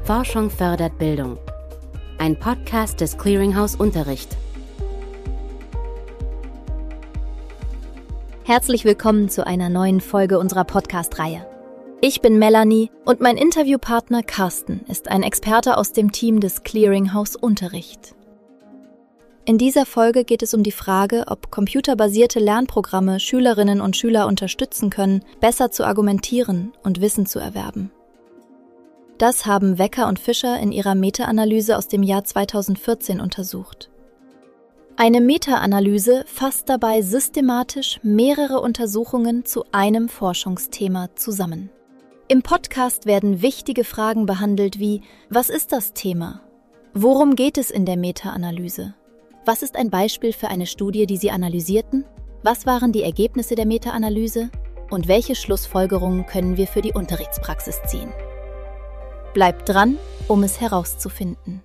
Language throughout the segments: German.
Forschung fördert Bildung. Ein Podcast des Clearinghouse Unterricht. Herzlich willkommen zu einer neuen Folge unserer Podcast-Reihe. Ich bin Melanie und mein Interviewpartner Carsten ist ein Experte aus dem Team des Clearinghouse Unterricht. In dieser Folge geht es um die Frage, ob computerbasierte Lernprogramme Schülerinnen und Schüler unterstützen können, besser zu argumentieren und Wissen zu erwerben. Das haben Wecker und Fischer in ihrer Meta-Analyse aus dem Jahr 2014 untersucht. Eine Meta-Analyse fasst dabei systematisch mehrere Untersuchungen zu einem Forschungsthema zusammen. Im Podcast werden wichtige Fragen behandelt wie: Was ist das Thema? Worum geht es in der Meta-Analyse? Was ist ein Beispiel für eine Studie, die Sie analysierten? Was waren die Ergebnisse der Meta-Analyse? Und welche Schlussfolgerungen können wir für die Unterrichtspraxis ziehen? Bleibt dran, um es herauszufinden.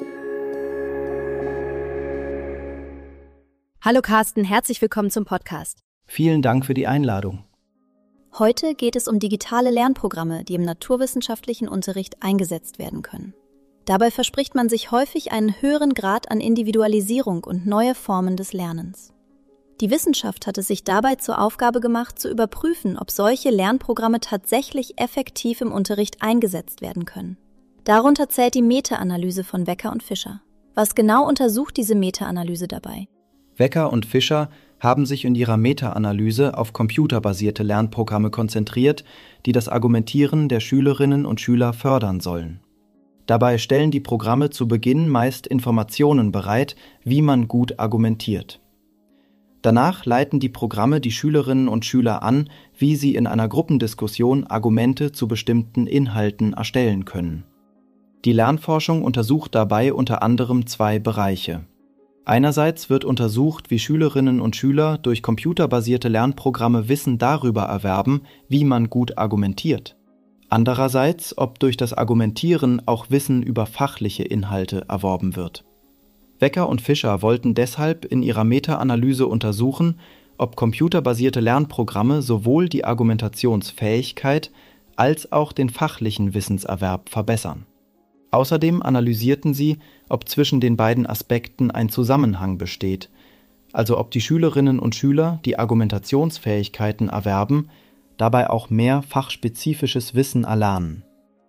Hallo Carsten, herzlich willkommen zum Podcast. Vielen Dank für die Einladung. Heute geht es um digitale Lernprogramme, die im naturwissenschaftlichen Unterricht eingesetzt werden können. Dabei verspricht man sich häufig einen höheren Grad an Individualisierung und neue Formen des Lernens. Die Wissenschaft hat es sich dabei zur Aufgabe gemacht, zu überprüfen, ob solche Lernprogramme tatsächlich effektiv im Unterricht eingesetzt werden können. Darunter zählt die Meta-Analyse von Wecker und Fischer. Was genau untersucht diese Meta-Analyse dabei? Wecker und Fischer haben sich in ihrer Meta-Analyse auf computerbasierte Lernprogramme konzentriert, die das Argumentieren der Schülerinnen und Schüler fördern sollen. Dabei stellen die Programme zu Beginn meist Informationen bereit, wie man gut argumentiert. Danach leiten die Programme die Schülerinnen und Schüler an, wie sie in einer Gruppendiskussion Argumente zu bestimmten Inhalten erstellen können. Die Lernforschung untersucht dabei unter anderem zwei Bereiche. Einerseits wird untersucht, wie Schülerinnen und Schüler durch computerbasierte Lernprogramme Wissen darüber erwerben, wie man gut argumentiert. Andererseits, ob durch das Argumentieren auch Wissen über fachliche Inhalte erworben wird. Wecker und Fischer wollten deshalb in ihrer Meta-Analyse untersuchen, ob computerbasierte Lernprogramme sowohl die Argumentationsfähigkeit als auch den fachlichen Wissenserwerb verbessern. Außerdem analysierten sie, ob zwischen den beiden Aspekten ein Zusammenhang besteht, also ob die Schülerinnen und Schüler, die Argumentationsfähigkeiten erwerben, dabei auch mehr fachspezifisches Wissen erlernen.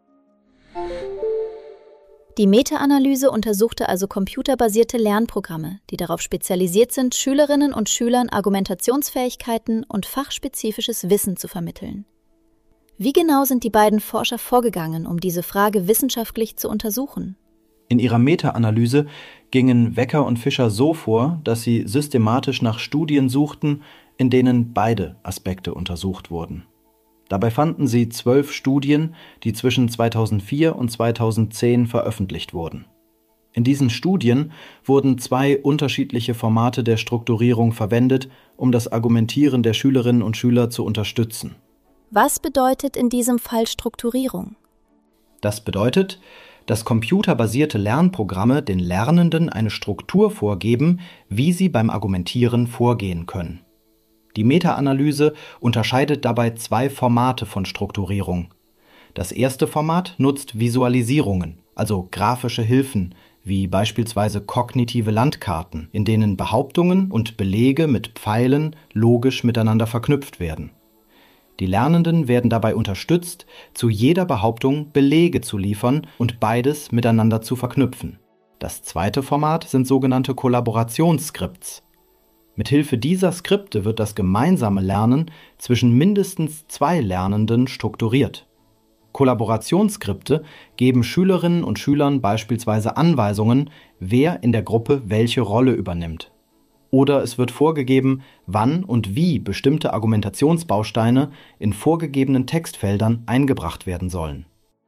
Die Meta-Analyse untersuchte also computerbasierte Lernprogramme, die darauf spezialisiert sind, Schülerinnen und Schülern Argumentationsfähigkeiten und fachspezifisches Wissen zu vermitteln. Wie genau sind die beiden Forscher vorgegangen, um diese Frage wissenschaftlich zu untersuchen? In ihrer Meta-Analyse gingen Wecker und Fischer so vor, dass sie systematisch nach Studien suchten, in denen beide Aspekte untersucht wurden. Dabei fanden sie 12 Studien, die zwischen 2004 und 2010 veröffentlicht wurden. In diesen Studien wurden zwei unterschiedliche Formate der Strukturierung verwendet, um das Argumentieren der Schülerinnen und Schüler zu unterstützen. Was bedeutet in diesem Fall Strukturierung? Das bedeutet, dass computerbasierte Lernprogramme den Lernenden eine Struktur vorgeben, wie sie beim Argumentieren vorgehen können. Die Meta-Analyse unterscheidet dabei zwei Formate von Strukturierung. Das erste Format nutzt Visualisierungen, also grafische Hilfen, wie beispielsweise kognitive Landkarten, in denen Behauptungen und Belege mit Pfeilen logisch miteinander verknüpft werden. Die Lernenden werden dabei unterstützt, zu jeder Behauptung Belege zu liefern und beides miteinander zu verknüpfen. Das zweite Format sind sogenannte Kollaborationsskripts. Mithilfe dieser Skripte wird das gemeinsame Lernen zwischen mindestens 2 Lernenden strukturiert. Kollaborationsskripte geben Schülerinnen und Schülern beispielsweise Anweisungen, wer in der Gruppe welche Rolle übernimmt. Oder es wird vorgegeben, wann und wie bestimmte Argumentationsbausteine in vorgegebenen Textfeldern eingebracht werden sollen.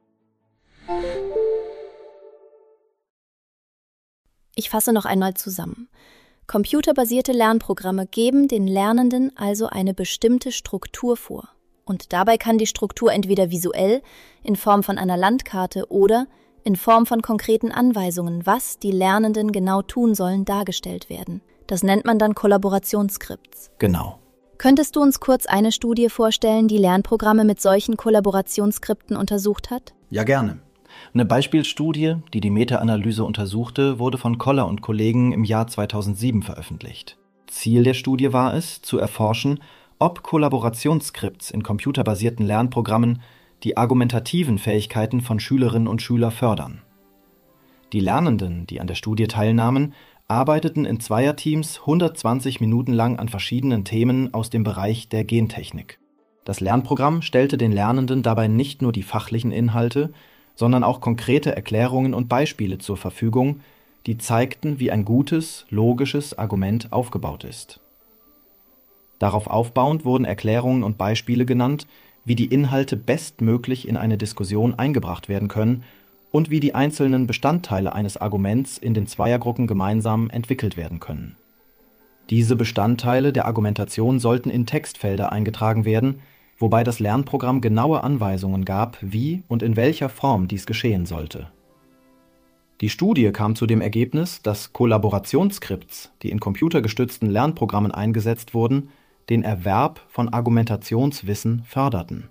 Ich fasse noch einmal zusammen. Computerbasierte Lernprogramme geben den Lernenden also eine bestimmte Struktur vor. Und dabei kann die Struktur entweder visuell, in Form von einer Landkarte oder in Form von konkreten Anweisungen, was die Lernenden genau tun sollen, dargestellt werden. Das nennt man dann Kollaborationsskripts. Genau. Könntest du uns kurz eine Studie vorstellen, die Lernprogramme mit solchen Kollaborationsskripten untersucht hat? Ja, gerne. Eine Beispielstudie, die die Meta-Analyse untersuchte, wurde von Koller und Kollegen im Jahr 2007 veröffentlicht. Ziel der Studie war es, zu erforschen, ob Kollaborationsskripts in computerbasierten Lernprogrammen die argumentativen Fähigkeiten von Schülerinnen und Schülern fördern. Die Lernenden, die an der Studie teilnahmen, arbeiteten in Zweierteams 120 Minuten lang an verschiedenen Themen aus dem Bereich der Gentechnik. Das Lernprogramm stellte den Lernenden dabei nicht nur die fachlichen Inhalte, sondern auch konkrete Erklärungen und Beispiele zur Verfügung, die zeigten, wie ein gutes, logisches Argument aufgebaut ist. Darauf aufbauend wurden Erklärungen und Beispiele genannt, wie die Inhalte bestmöglich in eine Diskussion eingebracht werden können und wie die einzelnen Bestandteile eines Arguments in den Zweiergruppen gemeinsam entwickelt werden können. Diese Bestandteile der Argumentation sollten in Textfelder eingetragen werden, wobei das Lernprogramm genaue Anweisungen gab, wie und in welcher Form dies geschehen sollte. Die Studie kam zu dem Ergebnis, dass Kollaborationsskripts, die in computergestützten Lernprogrammen eingesetzt wurden, den Erwerb von Argumentationswissen förderten.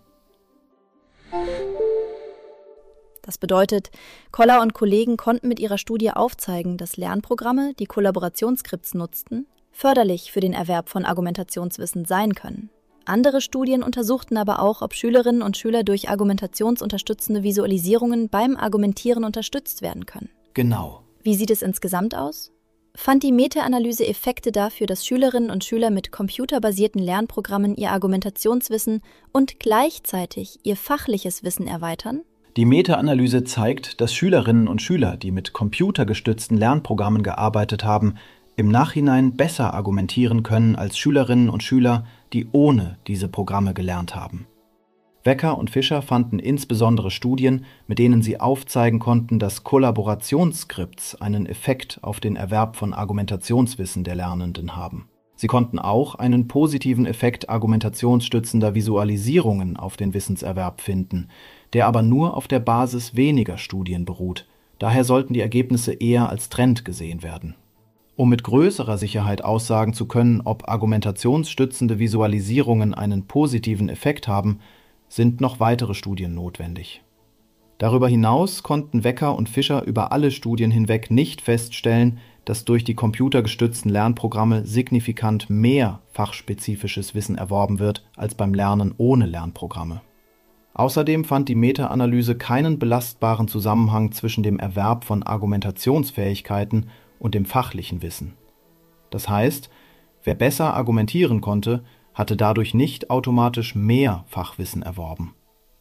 Das bedeutet, Koller und Kollegen konnten mit ihrer Studie aufzeigen, dass Lernprogramme, die Kollaborationsskripts nutzten, förderlich für den Erwerb von Argumentationswissen sein können. Andere Studien untersuchten aber auch, ob Schülerinnen und Schüler durch argumentationsunterstützende Visualisierungen beim Argumentieren unterstützt werden können. Genau. Wie sieht es insgesamt aus? Fand die Meta-Analyse Effekte dafür, dass Schülerinnen und Schüler mit computerbasierten Lernprogrammen ihr Argumentationswissen und gleichzeitig ihr fachliches Wissen erweitern? Die Meta-Analyse zeigt, dass Schülerinnen und Schüler, die mit computergestützten Lernprogrammen gearbeitet haben, im Nachhinein besser argumentieren können als Schülerinnen und Schüler, die ohne diese Programme gelernt haben. Wecker und Fischer fanden insbesondere Studien, mit denen sie aufzeigen konnten, dass Kollaborationsskripts einen Effekt auf den Erwerb von Argumentationswissen der Lernenden haben. Sie konnten auch einen positiven Effekt argumentationsstützender Visualisierungen auf den Wissenserwerb finden, der aber nur auf der Basis weniger Studien beruht. Daher sollten die Ergebnisse eher als Trend gesehen werden. Um mit größerer Sicherheit aussagen zu können, ob argumentationsstützende Visualisierungen einen positiven Effekt haben, sind noch weitere Studien notwendig. Darüber hinaus konnten Wecker und Fischer über alle Studien hinweg nicht feststellen, dass durch die computergestützten Lernprogramme signifikant mehr fachspezifisches Wissen erworben wird als beim Lernen ohne Lernprogramme. Außerdem fand die Meta-Analyse keinen belastbaren Zusammenhang zwischen dem Erwerb von Argumentationsfähigkeiten und dem fachlichen Wissen. Das heißt, wer besser argumentieren konnte, hatte dadurch nicht automatisch mehr Fachwissen erworben.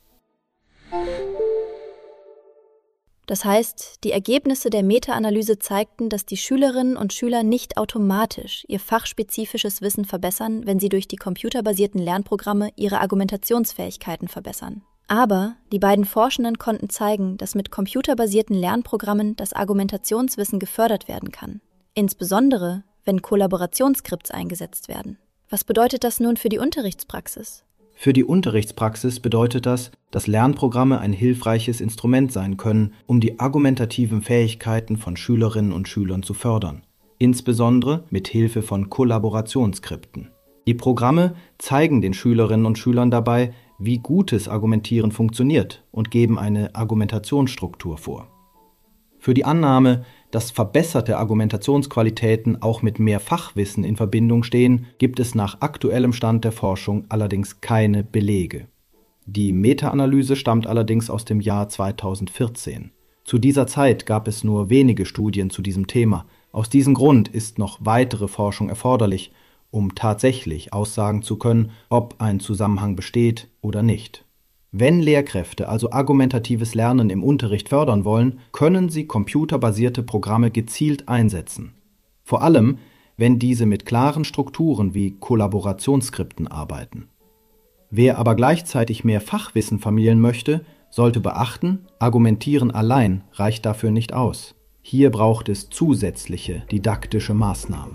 Das heißt, die Ergebnisse der Meta-Analyse zeigten, dass die Schülerinnen und Schüler nicht automatisch ihr fachspezifisches Wissen verbessern, wenn sie durch die computerbasierten Lernprogramme ihre Argumentationsfähigkeiten verbessern. Aber die beiden Forschenden konnten zeigen, dass mit computerbasierten Lernprogrammen das Argumentationswissen gefördert werden kann. Insbesondere, wenn Kollaborationsskripts eingesetzt werden. Was bedeutet das nun für die Unterrichtspraxis? Für die Unterrichtspraxis bedeutet das, dass Lernprogramme ein hilfreiches Instrument sein können, um die argumentativen Fähigkeiten von Schülerinnen und Schülern zu fördern, insbesondere mit Hilfe von Kollaborationsskripten. Die Programme zeigen den Schülerinnen und Schülern dabei, wie gutes Argumentieren funktioniert und geben eine Argumentationsstruktur vor. Für die Annahme, dass verbesserte Argumentationsqualitäten auch mit mehr Fachwissen in Verbindung stehen, gibt es nach aktuellem Stand der Forschung allerdings keine Belege. Die Meta-Analyse stammt allerdings aus dem Jahr 2014. Zu dieser Zeit gab es nur wenige Studien zu diesem Thema. Aus diesem Grund ist noch weitere Forschung erforderlich, um tatsächlich aussagen zu können, ob ein Zusammenhang besteht oder nicht. Wenn Lehrkräfte also argumentatives Lernen im Unterricht fördern wollen, können sie computerbasierte Programme gezielt einsetzen. Vor allem, wenn diese mit klaren Strukturen wie Kollaborationsskripten arbeiten. Wer aber gleichzeitig mehr Fachwissen vermitteln möchte, sollte beachten, Argumentieren allein reicht dafür nicht aus. Hier braucht es zusätzliche didaktische Maßnahmen.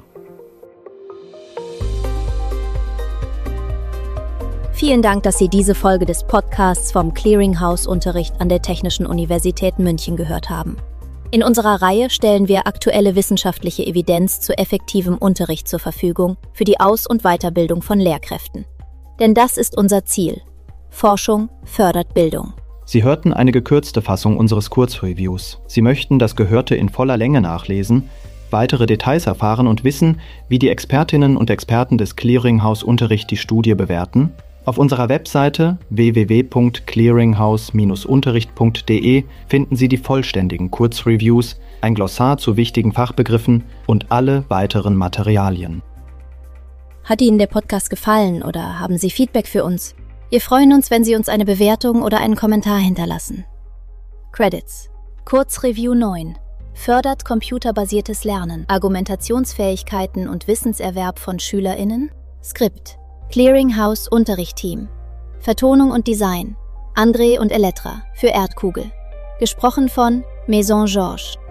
Vielen Dank, dass Sie diese Folge des Podcasts vom Clearinghouse-Unterricht an der Technischen Universität München gehört haben. In unserer Reihe stellen wir aktuelle wissenschaftliche Evidenz zu effektivem Unterricht zur Verfügung für die Aus- und Weiterbildung von Lehrkräften. Denn das ist unser Ziel. Forschung fördert Bildung. Sie hörten eine gekürzte Fassung unseres Kurzreviews. Sie möchten das Gehörte in voller Länge nachlesen, weitere Details erfahren und wissen, wie die Expertinnen und Experten des Clearinghouse Unterricht die Studie bewerten? Auf unserer Webseite www.clearinghouse-unterricht.de finden Sie die vollständigen Kurzreviews, ein Glossar zu wichtigen Fachbegriffen und alle weiteren Materialien. Hat Ihnen der Podcast gefallen oder haben Sie Feedback für uns? Wir freuen uns, wenn Sie uns eine Bewertung oder einen Kommentar hinterlassen. Credits: Kurzreview 9. Fördert computerbasiertes Lernen, Argumentationsfähigkeiten und Wissenserwerb von SchülerInnen? Skript: Clearinghouse Unterricht-Team. Vertonung und Design: André und Elettra für Erdkugel. Gesprochen von Maison Georges.